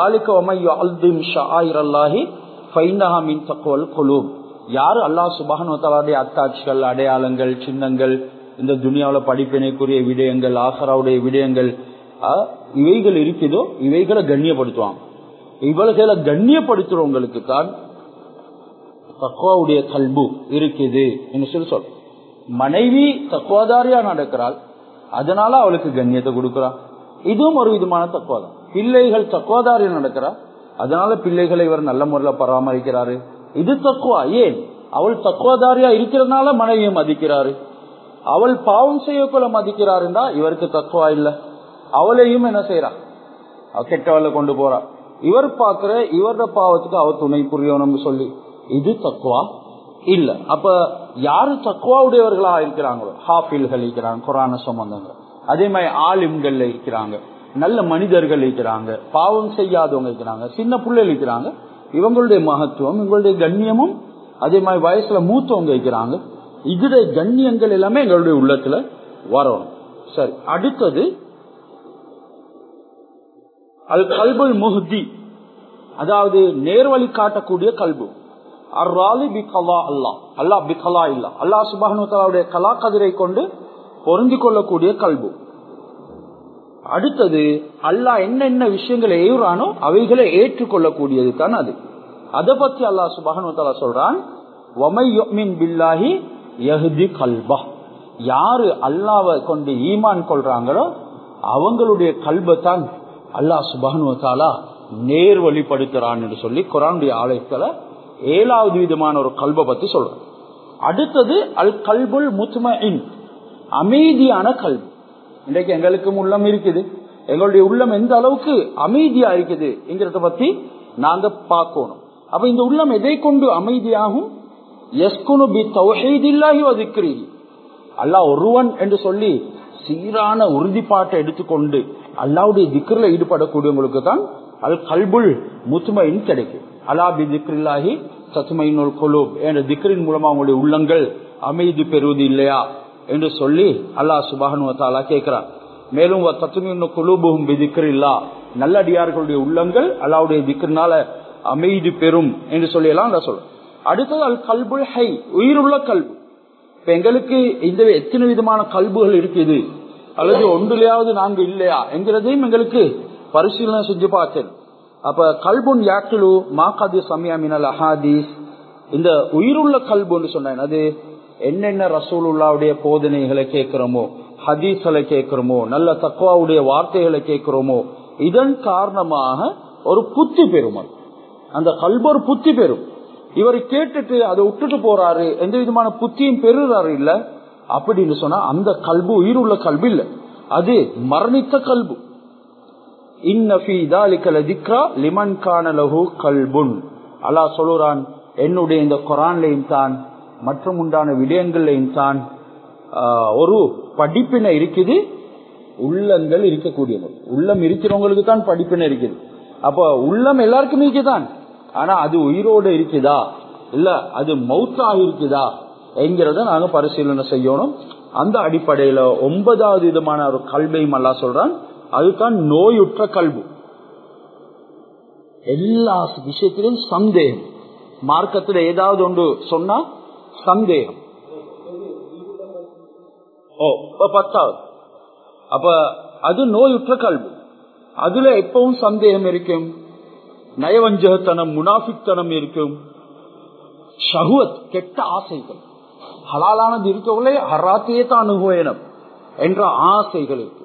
யாரு அல்லாஹ் சுப்ஹானஹு வ தஆலாவுடைய அத்தாட்சிகள், அடையாளங்கள், சின்னங்கள், இந்த துனியாவுல படிப்பினைக்குரிய விடயங்கள், ஆഖിറவுடைய விடயங்கள் இவைகள் இருக்குதோ இவைகளை கண்ணியப்படுத்துவாங்க. இவர்களை கண்ணியப்படுத்துறவங்களுக்கு தான் தக்வாவுடைய கல்பு இருக்குது என்று சொல்லி சொல்ற. மனைவி தக்வாதாரியா நடக்கிறாள், அதனால அவளுக்கு கண்ணியத்தை கொடுக்கிறான். இதுவும் ஒரு விதமான தக்வாதான். பிள்ளைகள் தக்வாதாரியா நடக்கிறா, அதனால பிள்ளைகளை இவர் நல்ல முறையில் பராமரிக்கிறாரு, இது தக்வா. ஏன்? அவள் தக்வாதாரியா இருக்கிறதுனால மனைவியை மதிக்கிறாரு. அவள் பாவம் செய்யக்குள்ள மதிக்கிறாருந்தா இவருக்கு தக்வா இல்ல. அவளையும் என்ன செய்யறா, கெட்டவளை கொண்டு போறா. இவர் பாக்குற இவரோட பாவத்துக்கு அவர் துணை புரியணும்னு சொல்லி, இது தக்வா இல்ல. அப்ப யாரு தக்வாவுடையவர்களா இருக்கிறாங்களோ, ஹாஃபில்கள் இருக்கிறாங்க, குர்ஆன் சம்பந்தங்கள், அதே மாதிரி ஆலிம்கள் இருக்கிறாங்க, நல்ல மனிதர்கள் இருக்கிறாங்க, பாவம் செய்யாதவங்க இருக்கிறாங்க, சின்ன பிள்ளைகள் இருக்கிறாங்க, இவங்களுடைய மகத்துவம், இவங்களுடைய கண்ணியமும், அதே மாதிரி வயசுல மூத்தவங்க இருக்கிறாங்க, இதுடைய கண்ணியங்கள் எல்லாமே எங்களுடைய உள்ளத்துல வரணும். சரி, அடுத்தது அல் கல்புல் முஹ்தி, அதாவது நேர்வழி காட்டக்கூடிய கல்பு. அர்ராலி பிகலா அல்லாஹ், அல்லாஹ் பிகலா இல்ல, அல்லாஹ் சுப்ஹானஹு வ தஆலாவுடைய கலா கதிரை கொண்டு பொருந்தி கொள்ளக்கூடிய கல்பு. அடுத்தது அல்லாஹ் என்னென்ன விஷயங்களை ஏவுறானோ அவைகளை ஏற்றுக்கொள்ளக்கூடியது தான் அது. அதை பத்தி அல்லாஹ் சுப்ஹானஹு வ தஆலா சொல்றான், வமை யுமின் பில்லாஹி யஹ்தி கல்பஹ். யாரு அல்லாஹ்வை கொண்டு ஈமான் கொள்றாங்களோ அவங்களுடைய கல்பை தான் அல்லாஹ் சுப்ஹானஹு வ தஆலா நேர் வழிப்படுத்துறான் என்று சொல்லி குர்ஆனுடைய ஆயத்துல ஏழாவது விதமான ஒரு கல்பை பத்தி சொல்றான். அடுத்தது அல் கல்புல் முத்மஇன், அமைதியான கல்பு. இன்றைக்கு எங்களுக்கும் உள்ளம் இருக்குது, எங்களுடைய உள்ளம் எந்த அளவுக்கு அமைதியா இருக்குது என்கிறத பத்தி நாங்க பார்க்கணும். அப்ப இந்த உள்ளம் எதை கொண்டு அமைதியாகும்? யஸ்குனு பி தௌஹீதில்லாஹி வ ذிக்ரிஹி, அல்லாஹ் ஒருவன் என்று சொல்லி சீரான உறுதிப்பாட்டை எடுத்துக்கொண்டு அல்லாஹ்வுடைய திக்ர்ல ஈடுபடக்கூடியவங்களுக்கு தான் அல் கல்புல் முத்மஇன் கிடைக்கும். அலா பி ذிக்ரில்லாஹி தத்மஇன்னுல் குலூப் என்ற திக்ரின் மூலமா அவங்களுடைய உள்ளங்கள் அமைதி பெறுவது இல்லையா என்று சொல்லி அல்லாஹ் சுப்ஹானஹு வ தஆலா கேட்கிறார். மேலும் தத்மஇன்னு குலூபுஹும் பி ذிக்ரில்லாஹ், நல்லடியார்களுடைய உள்ளங்கள் அல்லாஹ்வுடைய திக்ரினால அமைதி பெறும் என்று சொல்லி எல்லாம் அல்லாஹ் சொல்றார். அடுத்தது அல் கல்புல் ஹை, உயிருள்ள கல்பு. இப்ப எங்களுக்கு இந்த எத்தனை விதமான கல்புகள் இருக்குது, அல்லது ஒன்றுலையாவது நாங்க இல்லையா என்கிறதையும் எங்களுக்கு பரிசீலனை செஞ்சு பார்த்தேன். அப்ப கல்புன் யாக்கிலு மாகாதி சமியா மினல் அஹாதீஸ், இந்த உயிருள்ள கல்புன்னு சொன்னேன். அது என்னென்ன ரசூலுல்லாவுடைய போதனைகளை கேட்கிறோமோ, ஹதீஸ்களை கேட்கிறோமோ, நல்ல தக்வாவுடைய வார்த்தைகளை கேட்கிறோமோ, இதன் காரணமாக ஒரு புத்தி பெறும். அந்த கல்பு ஒரு புத்தி பெறும். இவர் கேட்டுட்டு அதை விட்டுட்டு போறாரு, எந்த விதமான புத்தியும் பெறுறாரு இல்ல அப்படின்னு சொன்னா அந்த கல்பு உயிருள்ள கல்பு இல்ல, அது மரணித்த கல்பு. இன்ன ஃபீ ذلك لذكرى لمن كان له قلب, அல்லாஹ் சொல்றான், என்னுடைய இந்த குர்ஆன்லயும் தான் மற்றும் உண்டான விடயங்கள்லயும் தான் ஒரு படிப்பினை இருக்குது, உள்ளங்கள் இருக்கக்கூடியது. உள்ளம் இருக்கிறவங்களுக்கு தான் படிப்பினை இருக்குது. அப்ப உள்ளம் எல்லாருக்குமே இருக்குதான், ஆனா அது உயிரோடு இருக்குதா இல்ல அது மௌத்தாக இருக்குதா என்கிறத நாங்க பரிசீலனை செய்யணும். அந்த அடிப்படையில ஒன்பதாவது விதமான ஒரு கல்பையும் அல்லாஹ் சொல்றான், அதுதான் நோயுற்ற கல்பு. எல்லா விஷயத்திலும் சந்தேகம், மார்க்கத்தில் ஏதாவது ஒன்று சொன்னா சந்தேகம். ஓ பத்தாவது, அப்ப அது நோயுற்ற கல்பு. அதுல எப்பவும் சந்தேகம் இருக்கும், நயவஞ்சகத்தனம், முனாஃபிக்தனம் இருக்கும், ஷஹ்வத் கெட்ட ஆசைகள், ஹலாலானது இருக்கவங்களே ஹராத்தையே தான் அனுபவம் என்ற ஆசைகள் இருக்கு.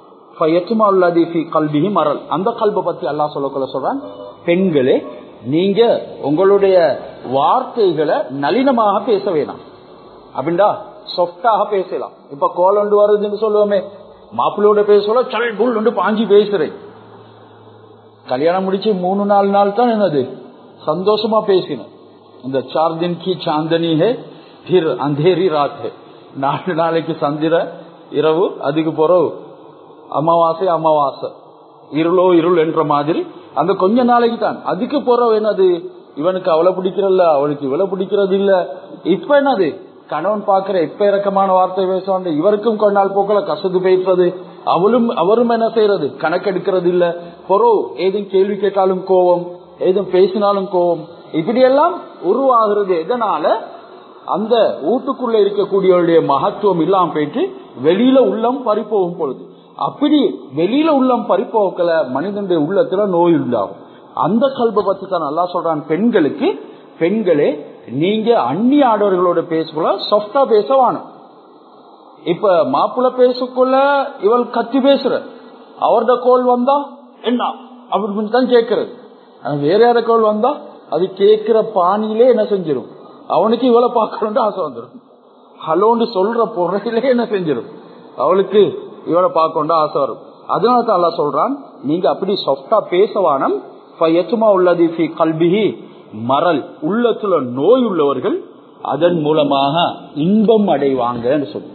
மரல், அந்த கல்பை பத்தி அல்லாஹ் சொல்ல சொல்றான், பெண்களே நீங்க உங்களுடைய வார்த்தைகளை நளினமாக பேச வேணாம். அப்படின்டா சொஃப்டாக பேசலாம். இப்ப கோல் ஒன்று வருதுன்னு சொல்லுவோமே, மாப்பிள்ளையோட பேசல சல் புல் ஒன்று பாஞ்சி பேசுறேன். கல்யாணம் முடிச்சு மூணு நாலு நாள் தான் என்னது சந்தோஷமா பேசினேன். இந்த சார் தின் கி சாந்தனி ஹே பிர் அந்தேரி ராத் ஹே, நாலு நாளைக்கு சந்திர இரவு, அதுக்கு பிறகு அமாவாசை அமாவாசை, இருளோ இருள் என்ற மாதிரி அந்த கொஞ்ச நாளைக்கு தான். அதுக்கு பிறகு என்னது இவனுக்கு அவளை பிடிக்கிறல்ல, அவளுக்கு இவளை பிடிக்கிறது இல்ல. இப்ப என்னது கணவன் பாக்குற இப்ப இறக்கமான வார்த்தை பேசுவாங்க, இவருக்கும் கொஞ்ச நாள் போக்கல கசது பேசுறது, அவளும் அவரும் என்ன செய்யறது கணக்கெடுக்கிறது இல்ல. பொறோ ஏதும் கேள்வி கேட்டாலும் கோவம், ஏதும் பேசினாலும் கோவம், இப்படி எல்லாம் உருவாகிறது. எதனால அந்த வீட்டுக்குள்ள இருக்கக்கூடியவருடைய மகத்துவம் இல்லாம போயிட்டு வெளியில உள்ளம் பறிப்போகும் பொழுது, அப்படி வெளியில உள்ளம் பறிப்போக்கல மனிதனுடைய உள்ளத்துல நோய் உண்டாகும். அந்த கல்பை பத்தி தான் நல்லா சொல்றான் பெண்களுக்கு, பெண்களே நீங்க அந்நிய ஆடவர்களோட பேசக்குள்ள சாஃப்டா பேச வேணும். இப்ப மாப்பிள்ள பேசக்குள்ள இவள் கத்தி பேசுற, அவரோட கோல் வந்தா என்ன அப்படின்னு தான் கேட்கறது. வேற யார கோல் வந்தா அது கேட்கிற பாணியிலே என்ன செஞ்சிடும், அவனுக்கு இவளை பார்க்கணும்னு ஆசை வந்துடும். ஹலோன்னு சொல்ற பொருளிலே என்ன செஞ்சிடும், அவளுக்கு இவளை பார்க்கணும்னு ஆசை வரும். அதனால தான் அல்லாஹ் சொல்றான் நீங்க அப்படி சாஃப்டா பேசவானம். உள்ளது கல்பிஹி மரல், உள்ளத்துல நோய் உள்ளவர்கள் அதன் மூலமாக இன்பம் அடைவாங்க சொல்லு.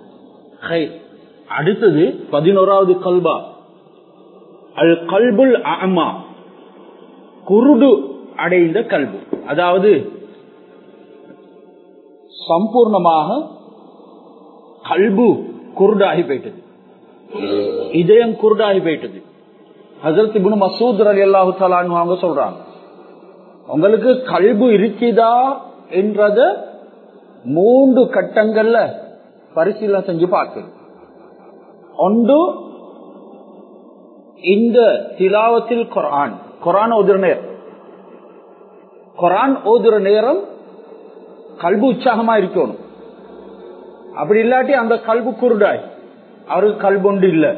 அடுத்தது பதினோராவது கல்பா அல் கல்புல் அமா, குருடு அடைந்த கல்பு. அதாவது சம்பூர்ணமாக கல்பு குருடாகி போயிட்டது, இதயம் குருடாகி போயிட்டது. ஹஜ்ரத் இப்னு மஸ்ஊத் ரலியல்லாஹு தஆலா அன்ஹு அவங்க சொல்றாங்க, உங்களுக்கு கல்பு இருக்குதா என்றத மூன்று கட்டங்கள்ல பரிசீலனை செஞ்சு பார்க்கணும். ஒன்று இந்த திலாவத்தில் குர்ஆன், குர்ஆன் ஓதுற நேரம், குர்ஆன் ஓதுற நேரம் கல்பு உற்சாகமா இருக்கணும். அப்படி இல்லாட்டி அந்த கல்பு குருடாய், அவருக்கு கல்பு ஒன்று இல்ல.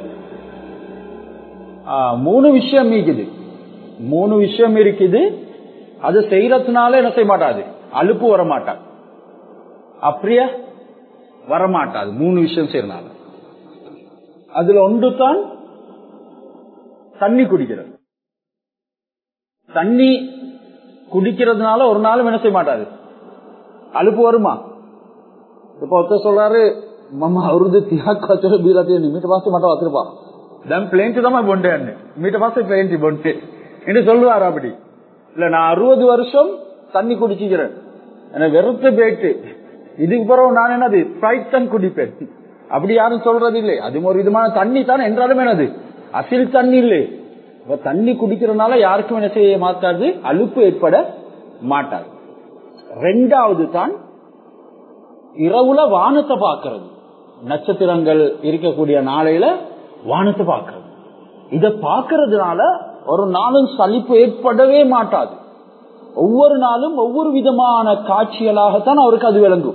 மூணு விஷயம் இருக்குது, மூணு விஷயம் இருக்குது. அது செய்யறதுனால என்ன செய்ய மாட்டாது, அலுப்பு வரமாட்டாது, அப்படியே வரமாட்டாது. மூணு விஷயம் செய்யறதுனால அதுல ஒன்று தான் தண்ணி குடிக்கிறது. தண்ணி குடிக்கிறதுனால ஒரு நாளும் என்ன செய்ய மாட்டாது, அலுப்பு வருமா? இப்ப ஒருத்தர் சொல்றாரு மம்மா அவருது தியாக பீலத்தை மீட்ட மாசம் மட்டும் வச்சிருப்பா தான் பிளேன்ட்டு தான் பொண்டேன் மீட்ட மாசம் பிளேன்ட்டு பொண்டு என்று சொல்லுவாரு. அப்படி இல்ல, நான் அறுபது வருஷம் தண்ணி குடிச்சுக்கிறேன், எனக்கு வெறுத்து போயிட்டு இதுக்கு பிறகு நான் என்னது ஸ்ப்ரைட் தான் குடிப்பேன், அப்படி யாரும் சொல்றது இல்லை. அது ஒரு விதமான தண்ணி தான் என்றாலும் என்னது அசில் தண்ணி இல்லை. தண்ணி குடிக்கிறதுனால யாருக்கும் என்ன செய்ய மாட்டாது, அலுப்பு ஏற்பட மாட்டாது. ரெண்டாவது தான் இரவுல வானத்தை பார்க்கிறது, நட்சத்திரங்கள் இருக்கக்கூடிய நாளையில வானத்தை பார்க்கிறது. இத பார்க்கறதுனால ஒரு நாளும் சலிப்பு ஏற்படவே மாட்டாது. ஒவ்வொரு நாளும் ஒவ்வொரு விதமான காட்சிகளாகத்தான் அவருக்கு அது விளங்கும்.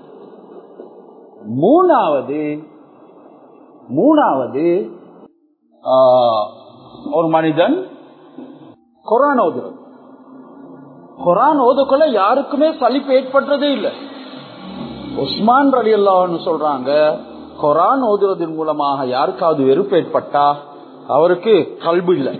மூணாவது மூணாவது ஒரு மனிதன் குர்ஆன் ஓதுறது, குர்ஆன் ஓதக்குள்ள யாருக்குமே சலிப்பு ஏற்படுறதே இல்லை. உஸ்மான் ரலியல்லாஹு அன்ஹு சொல்றாங்க, குர்ஆன் ஓதுவதன் மூலமாக யாருக்காவது வெறுப்பு ஏற்பட்டா அவருக்கு கல்பு இல்லை,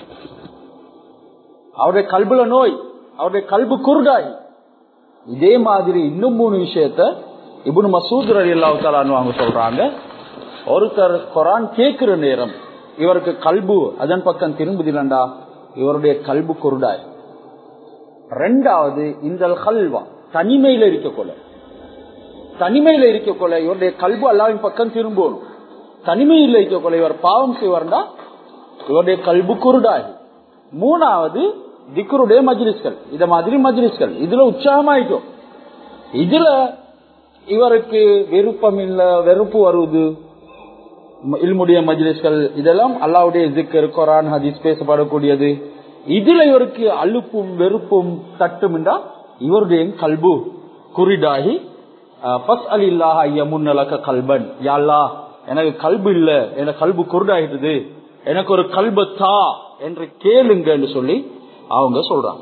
அவருடைய கல்புல நோய், அவருடைய கல்பு குருடாய். இதே மாதிரி இன்னும் மூணு விஷயத்த இப்னு மஸ்ஊத் ரலியல்லாஹு தஆலா அன்ஹு சொல்றாங்க. ஒருத்தர் குர்ஆன் கேட்கிற நேரம் இவருக்கு கல்பு அதன் பக்கம் திரும்புதில்லண்டா, இவருடைய கல்பு குருடாய். ரெண்டாவது இந்த கல்வா, தனிமையில இருக்கக்கொள்ள, தனிமையில இருக்கக்கொள்ள இவருடைய கல்பு அல்லாஹ்வின் பக்கம் திரும்பணும். தனிமையில் இருக்கக்கொள்ள இவர் பாவம் செய்வார்டா, இவருடைய கல்பு குருடாய். மூணாவது திக்ருடைய மஜ்லிஸ்கள், இத மாதிரி மஜ்லிஸ்கள் இதுல உற்சாகமாயிக்கும், இதுல இவருக்கு விருப்பம் இல்ல, வெறுப்பு வருவது. இல்முடைய மஜ்லிஸ்கள் இதெல்லாம் அல்லாஹ்வுடைய ஜிக்ர், குர்ஆன், ஹதீஸ் பேசப்படக்கூடியது, இதுல இவருக்கு அலுப்பும் வெறுப்பும் தட்டும் என்றால் இவருடைய கல்பு குருடாகி ஃபஸ்அலில்லாஹ யமுன்னலக கல்பன், யா அல்லாஹ் எனக்கு கல்பு இல்ல, எனக்கு கல்பு குருடாயிடுது, எனக்கு ஒரு கல்பு தா என்று கேளுங்க என்று சொல்லி அவங்க சொல்றாங்க.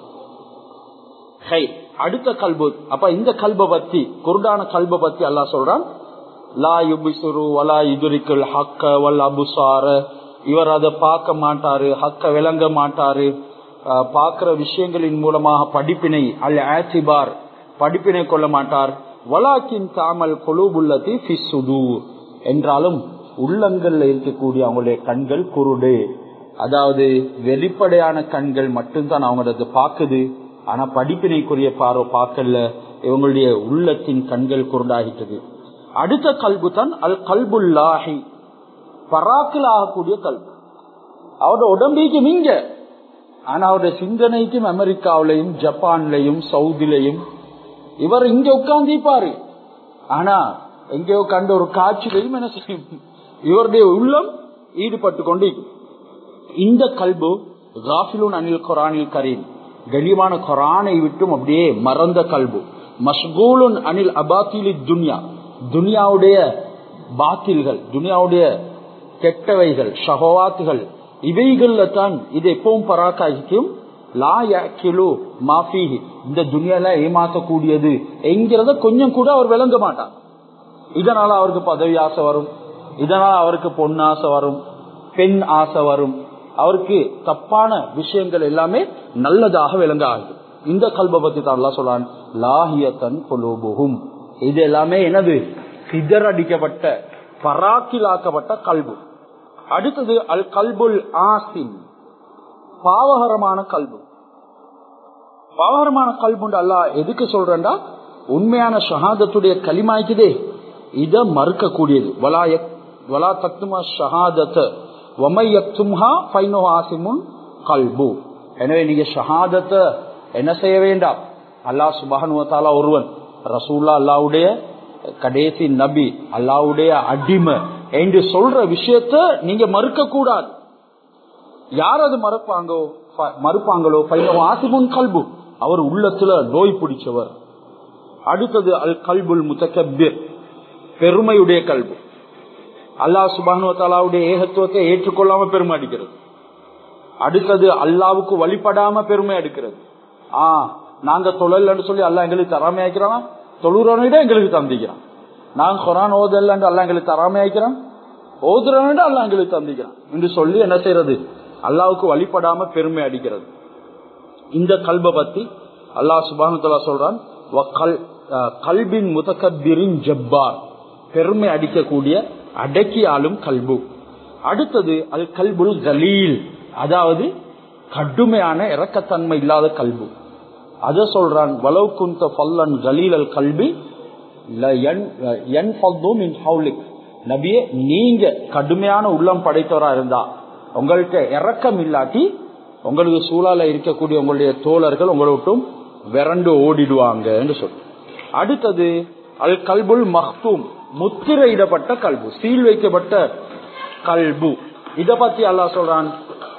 அடுத்த கல்பு, அப்ப இந்த கல்ப பத்தி, குருடான கல்ப பத்தி அல்லாஹ் சொல்றான், லா யுபிசுரு வலா யுதுரிக்குல் ஹக்க வல் அபுசார, இவர் அதை பார்க்க மாட்டாரு, ஹக்க விளங்க மாட்டாரு. பார்க்கிற விஷயங்களின் மூலமாக படிப்பினை அல் ஆசிபார் படிப்பினை கொள்ள மாட்டார். வலாக்கின் தாமல் குலூபுல்லதி ஃபி சுதூர், என்றாலும் உள்ளங்கள்ல இருக்கக்கூடிய அவங்களுடைய கண்கள் குருடு. அதாவது வெளிப்படையான கண்கள் மட்டும்தான் அவங்களது பார்க்குது, ஆனா படிப்பினைக்குரிய பார்வை பார்க்கல. இவங்களுடைய உள்ளத்தின் கண்கள் குருடாகிட்டது. அடுத்த கல்பு தான் அல் கல்புல்லாஹி, பராக்கில் ஆகக்கூடிய கல்பு. அவருடைய உடம்பைக்கு நீங்க, ஆனா அவருடைய சிந்தனைக்கும் அமெரிக்காவிலையும் ஜப்பான்லையும் சவுதிலையும். இவர் இங்க உட்கார்ந்திருப்பாரு, ஆனா எங்கேயோ கண்ட ஒரு காட்சியிலையும் என்ன செய்யும், இவருடைய உள்ளம் ஈடுபட்டு கொண்டு. இந்த கல்பு காஃபிலூன் அனில் குரானில் கரீம், கண்ணியமான குரானை விட்டும் அப்படியே மறந்த கல்பு. மஷ்கூலுன் அனில் அபாத்திலி துன்யா, துனியாவுடைய பாத்தில்கள், துனியாவுடைய கெட்டவைகள், ஷஹவாத்துகள், இவைகள்ல தான் இது எப்பவும் பராக்காய்க்கும். லா யஅகிலு மா ஃபீஹி, இந்த துனியால ஏமாற்றக்கூடியது என்கிறத கொஞ்சம் கூட அவர் விளங்க மாட்டார். இதனால அவருக்கு பதவி ஆசை வரும், இதனால அவருக்கு பொன் ஆசை வரும், பெண் ஆசை வரும். அவருக்கு தப்பான விஷயங்கள் எல்லாமே நல்லதாக விளங்க ஆகுது. இந்த கல்பை பத்தி தான் அல்லாஹ் சொல்றான், லாஹியத்தன் குலூபுஹும், இது எல்லாமே என்னது, சிதறடிக்கப்பட்ட பராக்கிலாக்கப்பட்ட கல்பு. அடுத்தது அல் கல்புல் ஆசின், பாவகரமான கல்பு. பாவகரமான கல்புண்டு அல்லாஹ் எதுக்கு சொல்றா, உண்மையான ஷஹாதத்துடைய கலிமாய்க்குதே இத மறுக்க கூடியது. வலா தக்துமா ஷஹாதத வமை யக்தும்ஹா ஃபைனஹு ஆசிமுன் கல்பு. எனவே நீங்க ஷஹாதத்தை என்ன செய்ய வேண்டாம், அல்லாஹ் சுப்ஹானஹு வ தஆலா ஒருவன், ரசூலுல்லாஹ் அல்லாஹ்வுடைய கடைசி நபி, அல்லாஹ்வுடைய அடிமை என்று சொல்ற விஷயத்தை நீங்க மறுக்க கூடாது. யார் அது மறுப்பாங்கோ மறுப்பாங்களோ ஃபைனஹு ஆசிமுன் கல்பு, அவர் உள்ளத்துல நோய் பிடிச்சவர். அடுத்தது அல் கல்புல் முத்தகப்பிர், பெருமையுடைய கல்பு. அல்லாஹ் சுப்ஹானஹு வ தஆலாவுடைய ஏகத்துவத்தை ஏற்றுக்கொள்ளாம பெருமை அடிக்கிறது. அடுத்தது அல்லாஹ்வுக்கு வழிபடாம பெருமை அடிக்கிறது. ஆ நாங்க தொழலன்னு சொல்லி அல்லாஹ் எங்களுக்கு தராம ஆயிக்கிறான், தொழுறவனிட எங்களுக்கு தந்திக்கிறான். நாங்க குர்ஆன் ஓதல அல்லாஹ் எங்களுக்கு தராம ஆயிக்கிறான், ஓதுறவனிட அல்லாஹ் எங்களுக்கு தந்திக்கிறான் என்று சொல்லி என்ன செய்யறது, அல்லாஹ்வுக்கு வழிபடாம பெருமை அடிக்கிறது. இந்த கல்பை பத்தி அல்லாஹ் சுப்ஹானஹு வ தஆலா சொல்றான், கல்பின் முத்தகப்பிரின் ஜப்பார், பெருமை அடிக்கக்கூடிய அடக்கி ஆளும் கல்பு. அடுத்தது அல் கல்புல் கலீல், அதாவது கடுமையான இரக்கத்தன்மை இல்லாத கல்பு. அத சொல்றான், வலவ் குன்த ஃபல்லன் கலீலல் கல்பி யன்ஃபது மின் ஹவுலிக், நபியே நீங்க கடுமையான உள்ளம் படைத்தவரா இருந்தா, உங்கள்கிட்ட இரக்கம் இல்லாட்டி உங்களுக்கு சூழல இருக்கக்கூடிய உங்களுடைய தோழர்கள் உங்களை விட்டும் விரண்டு ஓடிடுவாங்க என்று சொல்லு. அடுத்தது அல் கல்புல் மக்தூம், முத்திரையிடப்பட்ட கல்பு, சீல் வைக்கப்பட்ட கல்பு. இத பத்தி அல்லாஹ் சொல்றான்,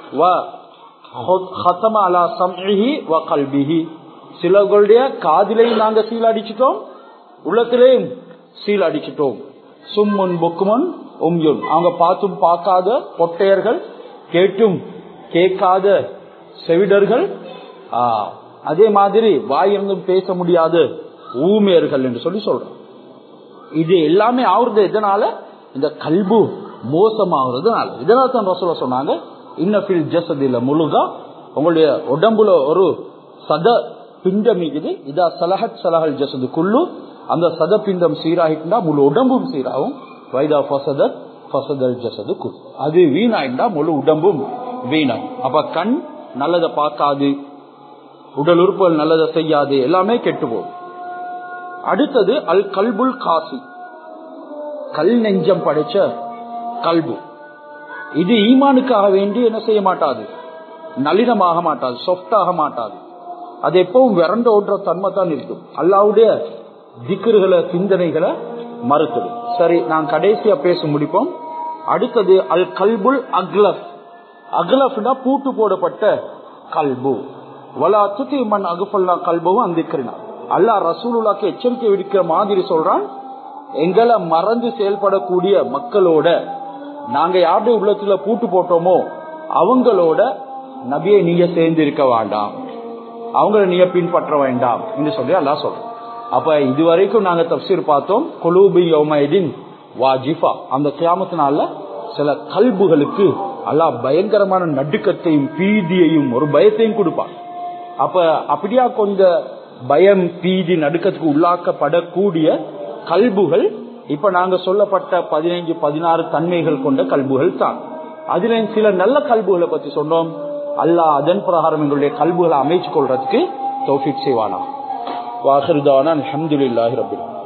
சிலர்களுடைய காதிலையும் நாங்க சீல் அடிச்சிட்டோம், உள்ளத்திலேயும் சீல் அடிச்சிட்டோம். சும்முன் புக்குமன் உம்யுன், அவங்க பார்த்தும் பார்க்காத பொட்டையர்கள், கேட்டும் கேட்காத செவிடர்கள், அதே மாதிரி வாயிருந்தும் பேச முடியாத ஊமையர்கள் என்று சொல்லி சொல்றோம். இது எல்லாமே ஆகுறது எதனால, இந்த கல்பு மோசமாகிறதுனால. இதனால தான் ரசூலுல்லாஹ் சொன்னாங்க, இன்னஃபில் ஜஸதில முலுகா, உங்களுடைய உடம்புல ஒரு சத பிண்டம் இருக்குது, இதா சலஹத் சலஹல் ஜஸது குல்லு, அந்த சத பிண்டம் சீராகிட்டா முழு உடம்பும் சீராகும். வைதா ஃபஸதத் ஃபஸதல் ஜஸது குல்லு, அது வீணாயிட்டா முழு உடம்பும் வீணாகும். அப்ப கண் நல்லதை பார்க்காது, உடல் உறுப்புகள் நல்லதை செய்யாது, எல்லாமே கெட்டு போகும். அடுத்தது அல் கல்புல் காசி, கல் நெஞ்சம் படைச்ச கல்பு. இது ஈமானுக்காக வேண்டி என்ன செய்ய மாட்டாது, நளினமாக மாட்டாது, சொஃப்டாக மாட்டாது. அது எப்பவும் விரண்ட ஓடுற தன்மை தான் இருக்கும். அல்லாஹ்வுடைய திக்ருகளை சிந்தனைகளை மறுத்தது. சரி, நான் கடைசியா பேச முடிப்போம். அடுத்தது அல் கல்புல் அக்லப். அக்லப்னா பூட்டு போடப்பட்ட கல்பு. வலா துதி மன் அகுஃபல்னா கல்புவும் அந்திக்ரினா, அல்லாஹ் ரசூலுல்லாஹ்க்கு எச்சரிக்கை விடுக்கிற மாதிரி சொல்றான், எங்களை மறந்து செயல்படக்கூடிய மக்களோட நாங்க யாருடைய உள்ளத்துல பூட்டு போட்டோமோ அவங்களோட நபியை நீங்க சேர்ந்து இருக்க வேண்டாம், அவங்களை நீங்க பின்பற்ற வேண்டாம் என்று சொல்லி அல்லாஹ் சொல்றோம். அப்ப இதுவரைக்கும் நாங்க தஃப்சீர் பார்த்தோம். குலூபி யௌமைதின் வாஜிஃபா. அந்த கியாமத்தினால சில கல்புகளுக்கு அல்லாஹ் பயங்கரமான நடுக்கத்தையும் பீதியையும் ஒரு பயத்தையும் கொடுப்பான். அப்ப அப்படியா கொஞ்சம் பயம் பீதி நடுக்கத்துக்கு உள்ளாக்கப்படக்கூடிய கல்புகள் இப்ப நாங்க சொல்லப்பட்ட பதினைஞ்சு பதினாறு தன்மைகள் கொண்ட கல்புகள் தான். அதுல சில நல்ல கல்புகளை பத்தி சொன்னோம். அல்லாஹ் அதன் பிரகாரம் எங்களுடைய கல்புகளை அமைச்சு கொள்றதுக்கு தௌஃபீக் செய்வானா. வாஹிருதானா அல்ஹம்துலில்லாஹி ரப்பில் ஆலமீன்.